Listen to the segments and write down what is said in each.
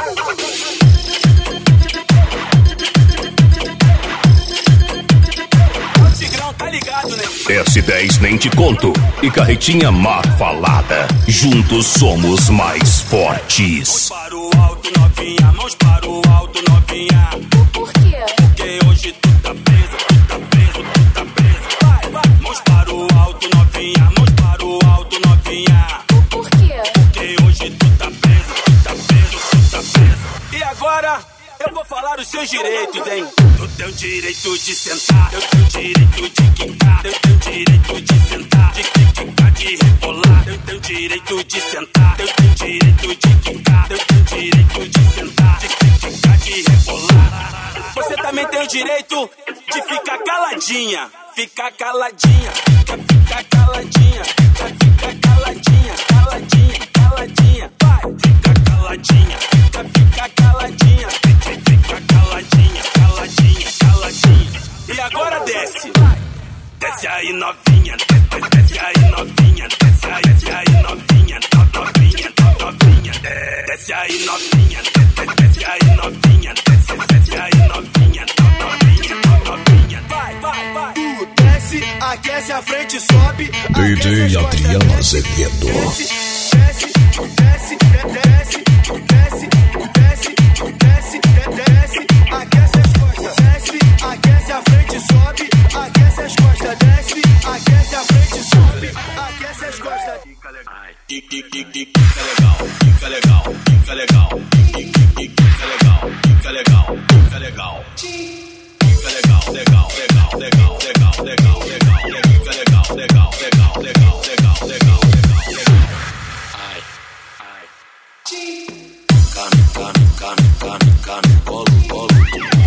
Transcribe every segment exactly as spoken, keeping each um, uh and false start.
S dez nem te conto e Carretinha Má Falada. Juntos somos mais fortes. Mãos para o alto, novinha. Mãos para o alto, novinha. Por quê? Porque hoje tu tá preso, tu tá preso, tu tá preso. Vai, vai. Mãos para o alto, novinha. Mãos para o alto, novinha. Por quê? Porque hoje tu tá preso, tu tá preso, tu tá preso. E agora eu vou falar os seus direitos, hein? Tu tem o direito de sentar, eu tenho o direito de quicar, eu tenho o direito de sentar, de quicar, de rebolar, eu tenho o direito de sentar, eu tenho o direito de quicar, eu tenho o direito de sentar, de quicar, de rebolar. Você também tem o direito de ficar caladinha, ficar caladinha, fica, ficar caladinha, fica, ficar caladinha, caladinha, caladinha, vai, fica caladinha, fica, fica caladinha, fica, fica caladinha, caladinha, caladinha. E agora desce, desce aí novinha, desce, desce aí novinha, desce aí, desce aí novinha, novinha, novinha, desce aí novinha, desce, desce aí novinha, desce, desce aí novinha, novinha, novinha, vai, vai, vai. Tu desce, aquece a frente, sobe. D J Adriano Azevedo. Desce, desce, desce, desce, desce, desce, desce, aquece as costas, desce, aquece a frente, sobe, aquece as costas, desce, aquece a frente, sobe, aquece as costas. Fica legal, fica legal, fica legal, fica legal, fica legal, fica legal, fica legal, fica legal, legal, legal, legal, legal, legal, legal, fica legal, legal, legal, legal, legal, legal, legal, ai, ai. Cano, cano, cano, cano, cano, colo, colo.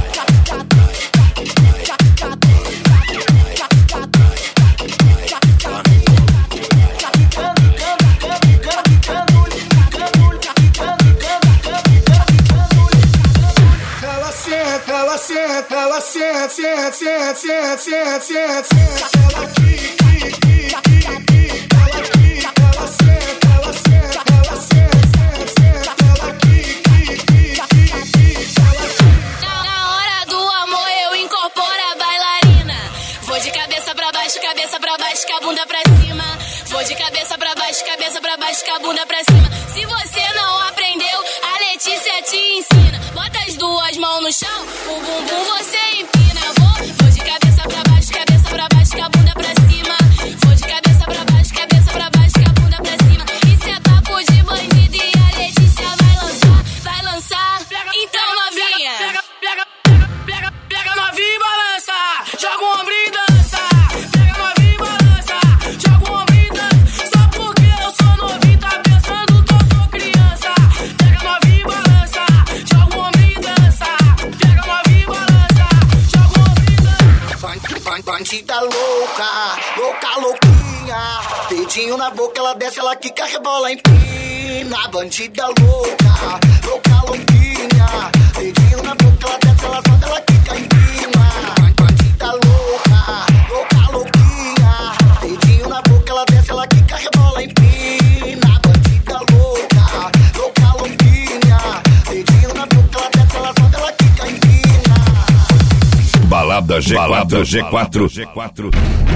Ela senta, ela senta, ela senta, senta, senta, senta, senta, senta, senta, ela aqui, aqui, aqui, aqui, aqui, ela aqui, ela senta, ela senta, ela senta, senta, senta, ela aqui, aqui, aqui, aqui, aqui, ela aqui. Na hora do amor eu incorporo a bailarina. Vou de cabeça pra baixo, cabeça pra baixo, com a bunda pra cima. Vou de cabeça pra baixo, cabeça pra baixo, com a bunda pra cima. Se você não aprendeu, a Letícia te ensina. Bota as duas mãos no chão, o bumbum você empina. Vou, vou de cabeça pra baixo, cabeça pra baixo, com a bunda pra cima. Vou de cabeça pra baixo, cabeça pra baixo, com a bunda pra cima. Isso é papo de bandido e a Letícia vai lançar, vai lançar. Então novinha, Pega, pega, pega, pega, pega novinha e balança, joga o ombro e dança. Pega novinha e balança, joga o ombro e dança. Só porque eu sou novinho, tá pensando que eu sou criança. Pega novinha e balança, joga o ombro e dança. Pega novinha e balança, joga o ombro e dança. Bandida louca, louca, louquinha. Dedinho na boca, ela desce, ela quica, rebola, empina. Bandida louca, louca, louquinha. Dedinho na boca, ela desce, ela sobe, ela quica, empina. Bandida louca, louca, louquinha. Dedinho na boca, ela desce, ela quica, rebola, empina. Bandida louca, louca, louquinha. Dedinho na boca, ela desce, ela sobe, ela quica, empina. Balada G quatro, Balada G quatro, G quatro.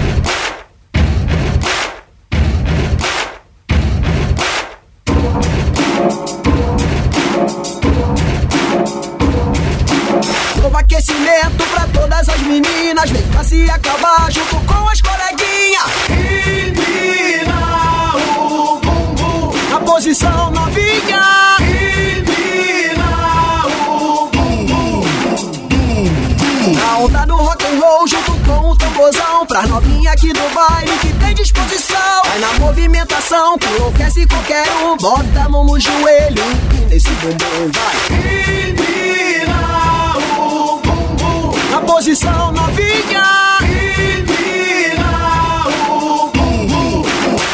Novo aquecimento pra todas as meninas. Vem pra se acabar junto com as coleguinhas. Empina o bumbum. Na posição novinha. Empina o bumbum. Na onda do rock and roll junto com o tamborzão. Pras novinha aqui do baile que tem disposição. Vai na movimentação que enlouquece qualquer um. Bota a mão no joelho, empina esse bumbum, vai. Empina o bumbum. Na posição novinha. Empina o bumbum.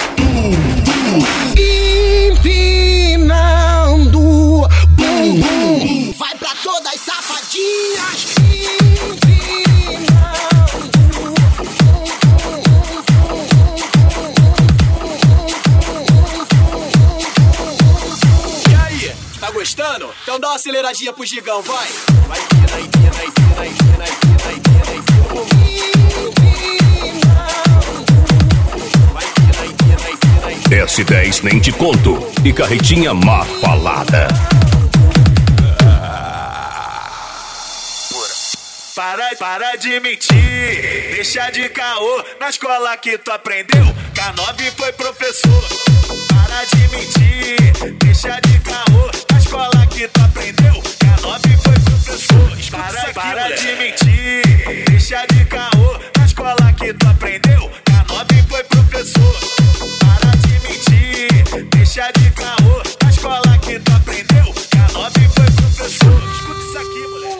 Empinando bumbum. Vai pra todas as safadinhas. Tá gostando? gostando? Então dá uma aceleradinha pro gigão, vai. Vai, S dez nem te conto e carretinha má falada. Para, para de mentir, deixa de caô. Na escola que tu aprendeu, K nove foi professor. Para de mentir, deixa de caô. Na escola que tu aprendeu, K nove foi professor. Para, aqui, para de mentir, deixa de caô. Na escola que tu aprendeu, K nove foi professor. Para de mentir, deixa de caô. Na escola que tu aprendeu, K nove foi professor. Escuta isso aqui, moleque.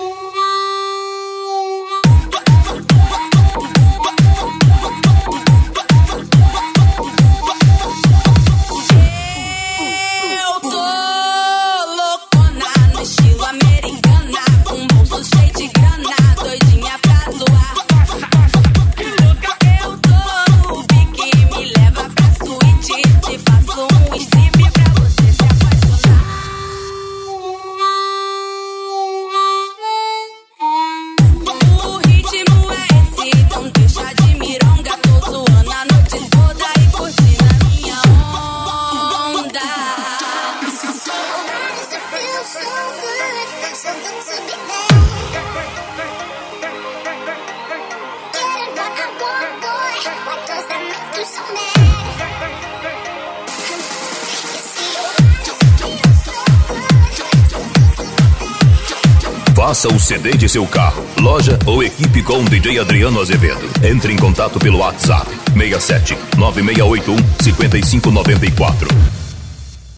Faça o C D de seu carro, loja ou equipe com o D J Adriano Azevedo. Entre em contato pelo WhatsApp seis sete nove seis oito um cinco cinco nove quatro.